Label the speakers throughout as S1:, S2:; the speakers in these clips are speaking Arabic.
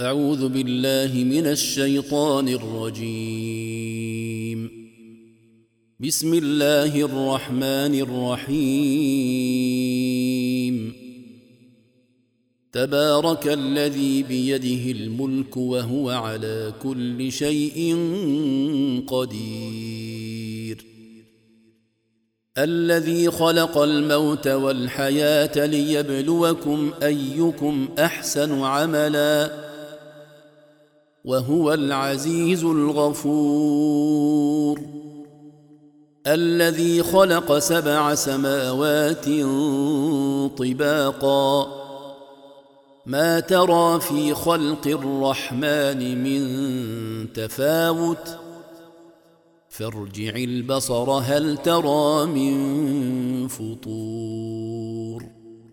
S1: أعوذ بالله من الشيطان الرجيم. بسم الله الرحمن الرحيم. تبارك الذي بيده الملك وهو على كل شيء قدير. الذي خلق الموت والحياة ليبلوكم أيكم أحسن عملا وهو العزيز الغفور. الذي خلق 7 سماوات طباقا ما ترى في خلق الرحمن من تفاوت فارجع البصر هل ترى من فطور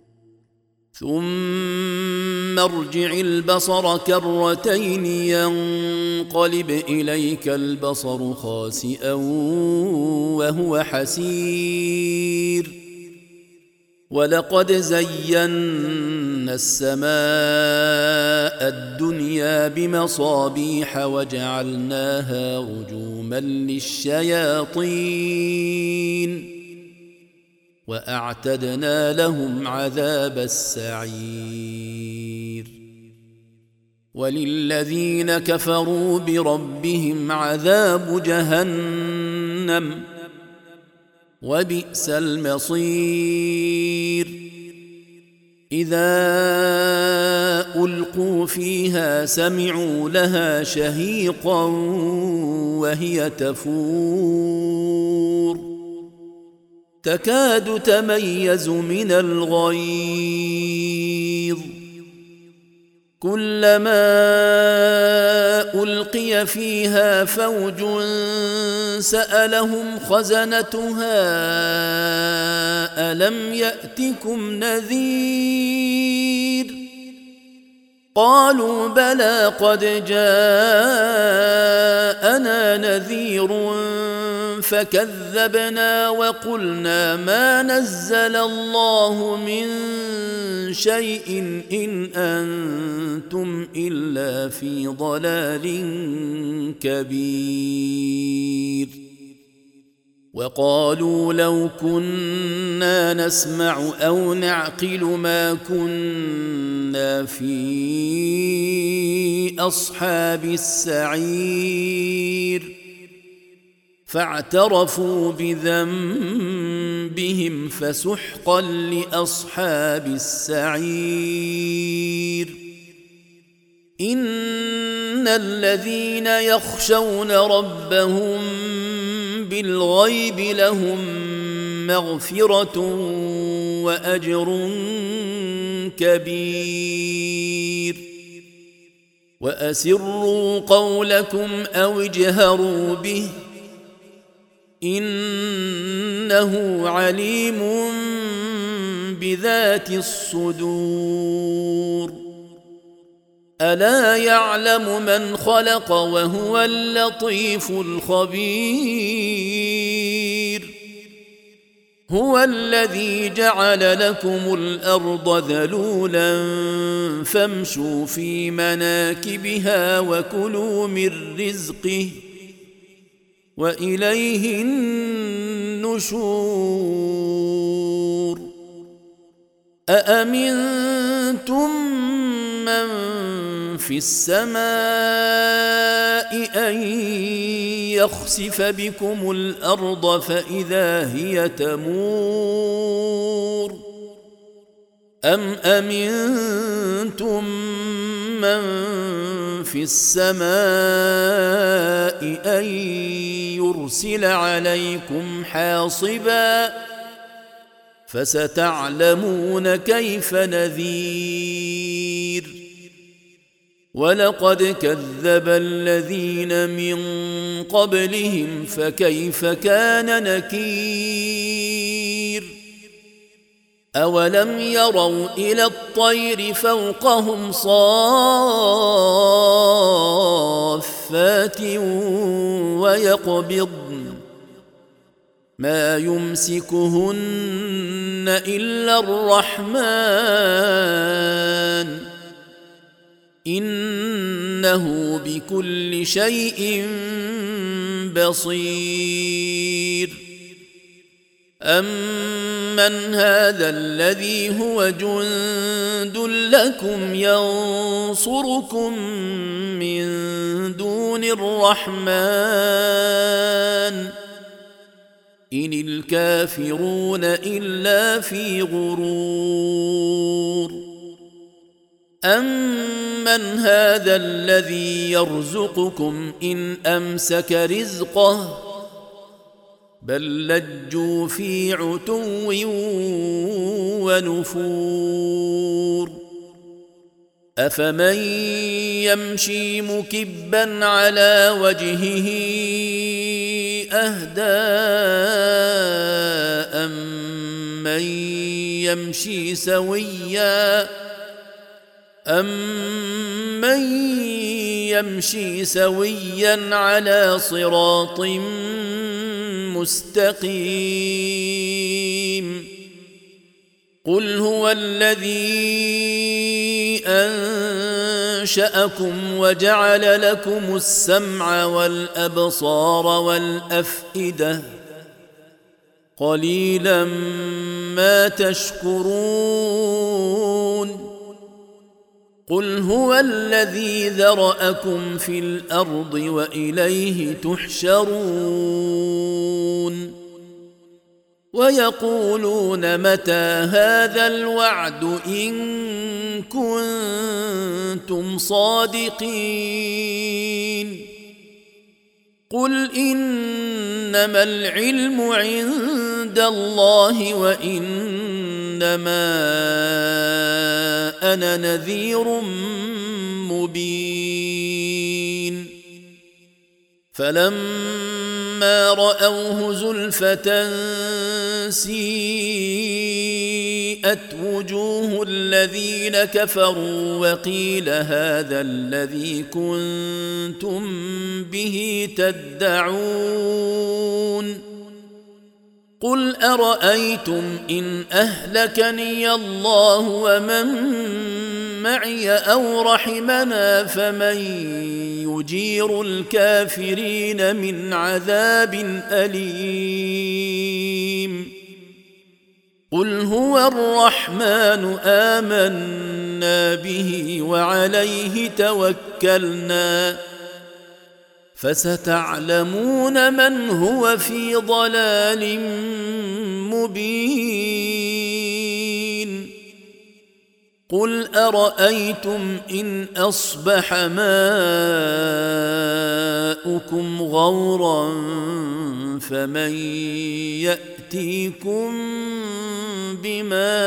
S1: ثم ارجع البصر كرتين ينقلب إليك البصر خاسئا وهو حسير. ولقد زينا السماء الدنيا بمصابيح وجعلناها رجوما للشياطين وأعتدنا لهم عذاب السعير. وللذين كفروا بربهم عذاب جهنم وبئس المصير. إذا ألقوا فيها سمعوا لها شهيقا وهي تفور تكاد تميز من الغيظ. كلما ألقي فيها فوج سألهم خزنتها ألم يأتكم نذير قالوا بلى قد جاءنا نذير فكذبنا وقلنا ما نزل الله من شيء إن أنتم إلا في ضلال كبير. وقالوا لو كنا نسمع أو نعقل ما كنا في أصحاب السعير فاعترفوا بذنبهم فسحقا لأصحاب السعير. إن الذين يخشون ربهم بالغيب لهم مغفرة وأجر كبير. وأسروا قولكم أو اجهروا به إنه عليم بذات الصدور. ألا يعلم من خلق وهو اللطيف الخبير. هو الذي جعل لكم الأرض ذلولا فامشوا في مناكبها وكلوا من رزقه وإليه النشور. أأمنتم من في السماء أن يخسف بكم الأرض فإذا هي تمور أم أمنتم من في السماء أن يرسل عليكم حاصبا فستعلمون كيف نذير. ولقد كذب الذين من قبلهم فكيف كان نكير. أولم يروا إلى الطير فوقهم صافات ويقبضن ما يمسكهن إلا الرحمن إن إنه بكل شيء بصير. أمن هذا الذي هو جند لكم ينصركم من دون الرحمن إن الكافرون إلا في غرور. أمن هذا الذي يرزقكم إن أمسك رزقه بل لجوا في عتو ونفور. أفمن يمشي مكبا على وجهه أهدى أمن يمشي سويا على صراط مستقيم. قل هو الذي أنشأكم وجعل لكم السمع والأبصار والأفئدة قليلا ما تشكرون. قل هو الذي ذرأكم في الأرض وإليه تحشرون. ويقولون متى هذا الوعد إن كنتم صادقين. قل إنما العلم عند الله وإنما أنا نذير مبين. فلما رأوه زلفة سيئت وجوه الذين كفروا وقيل هذا الذي كنتم به تدعون. قل أرأيتم إن أهلكني الله ومن معي أو رحمنا فمن يجير الكافرين من عذاب أليم. قل هو الرحمن آمنا به وعليه توكلنا فستعلمون من هو في ضلال مبين. قل أرأيتم إن أصبح ماؤكم غورا فمن يأتيكم بماء